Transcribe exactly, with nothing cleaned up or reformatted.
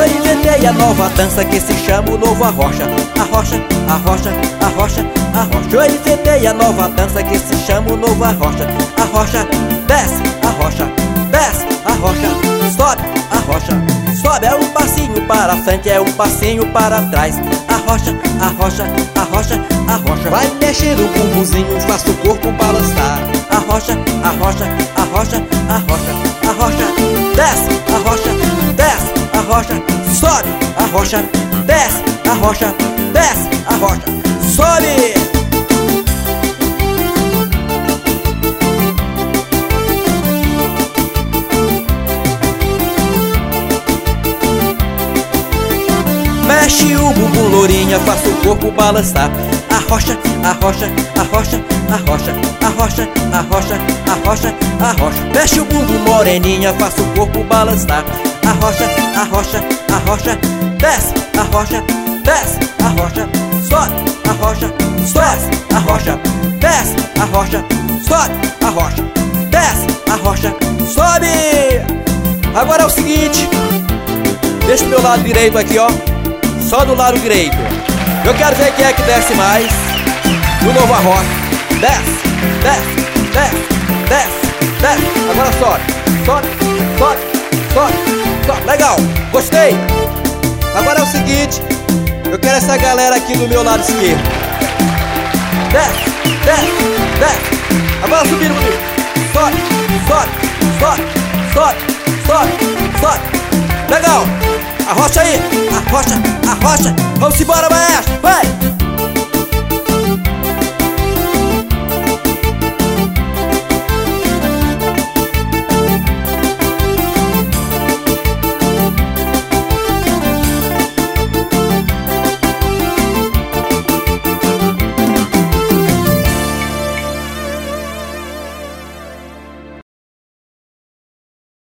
inventei a nova dança que se chama o novo arrocha. Arrocha, arrocha, arrocha, arrocha. Eu inventei a nova dança que se chama o novo arrocha. Arrocha, desce, arrocha, desce, arrocha, sobe, arrocha, sobe. É um passinho para frente, é um passinho para trás. Arrocha, arrocha, arrocha, arrocha. Vai mexendo o bumbumzinho, faça o corpo balançar. Arrocha, arrocha, arrocha, arrocha, arrocha, desce, arrocha, desce, arrocha, sobe, arrocha, desce, arrocha, desce, arrocha, sobe. Mexe o bumbum, lourinha, faça o corpo balançar. Arrocha, arrocha, arrocha, arrocha, arrocha, arrocha, arrocha, arrocha. Mexe o bumbum, moreninha, faça o corpo balançar. Arrocha, arrocha, arrocha, desce, arrocha, desce, arrocha, sobe, arrocha, sobe, arrocha, desce, arrocha, sobe, arrocha, desce, arrocha, sobe. Agora é o seguinte, deixa o meu lado direito aqui, ó. Só do lado direito. Eu quero ver quem é que desce mais no novo arrocha. Desce, desce, desce, desce, desce. Agora sobe, sobe, sobe, sobe, sobe. Legal, gostei. Agora é o seguinte, eu quero essa galera aqui do meu lado esquerdo. Desce, desce, desce. Agora subindo comigo. Sobe, sobe, sobe, sobe, sobe, sobe. Legal. Arrocha aí, arrocha, arrocha. Vamos embora, maestro, vai!